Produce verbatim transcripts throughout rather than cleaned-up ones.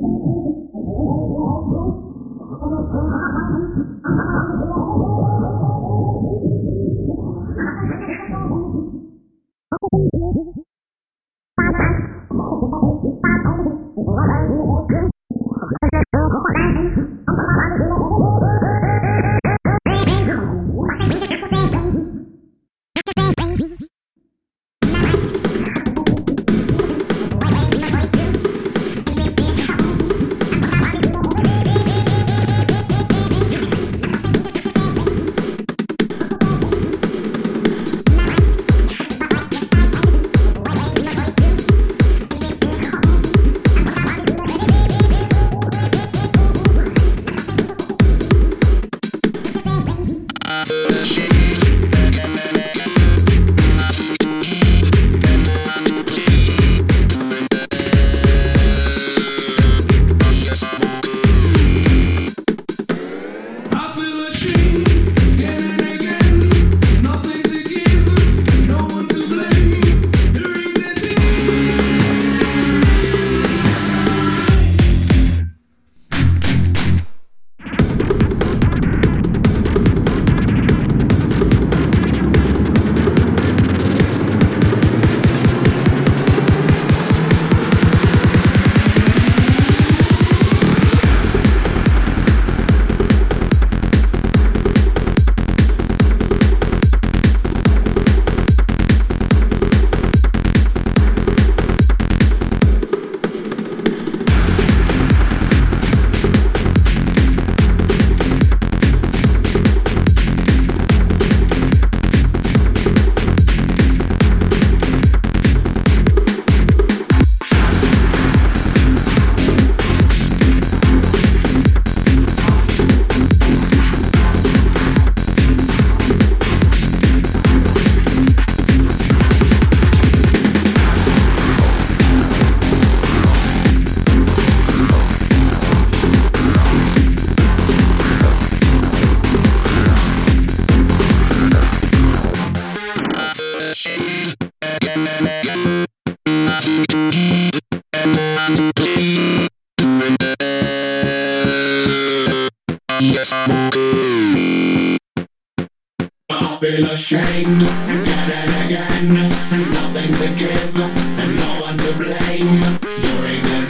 I feel ashamed again and again. Nothing to give and no one to blame. During the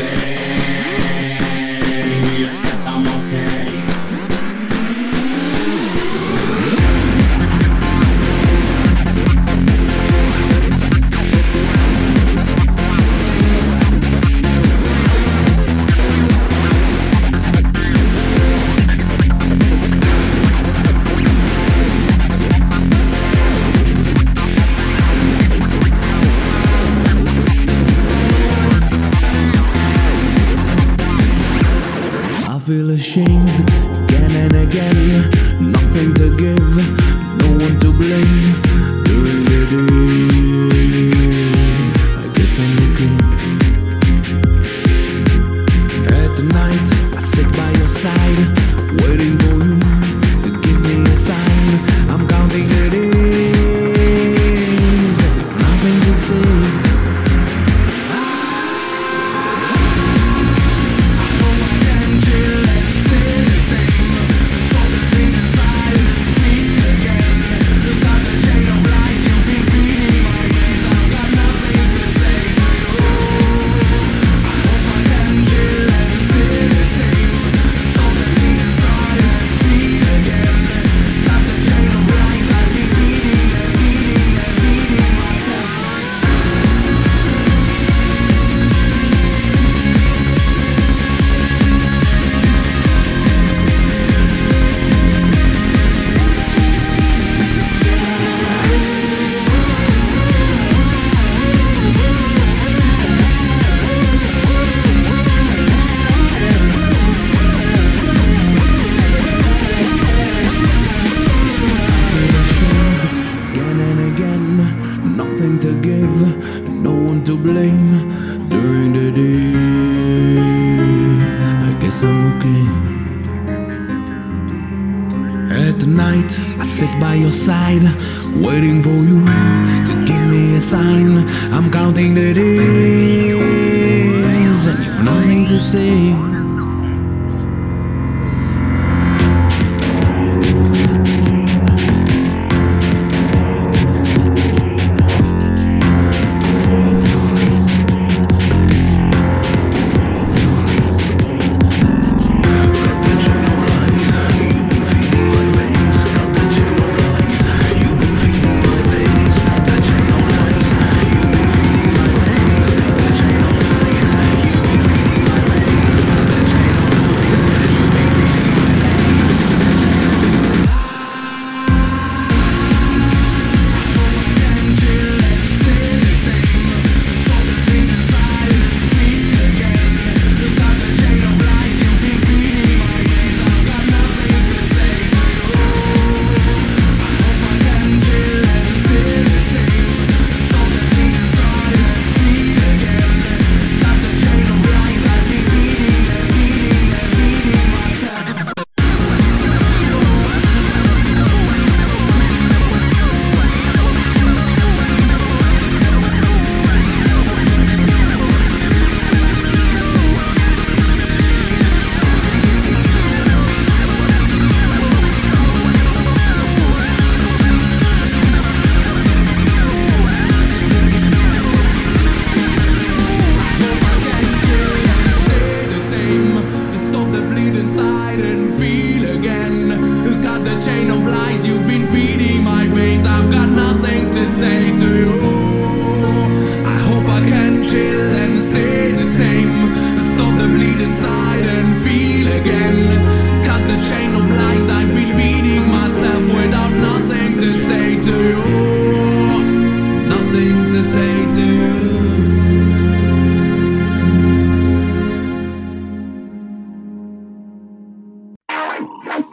day, yes, I'm okay. I feel ashamed again and again. Nothing to give, no one to blame. During the day, I guess I'm okay. At the night, I sit by your side, waiting for you to give me a sign. I'm counting the days, nothing to say. Nothing to give, no one to blame. During the day, I guess I'm okay. At the night, I sit by your side, waiting for you to give me a sign. I'm counting the days, and you've nothing to to say. Wow.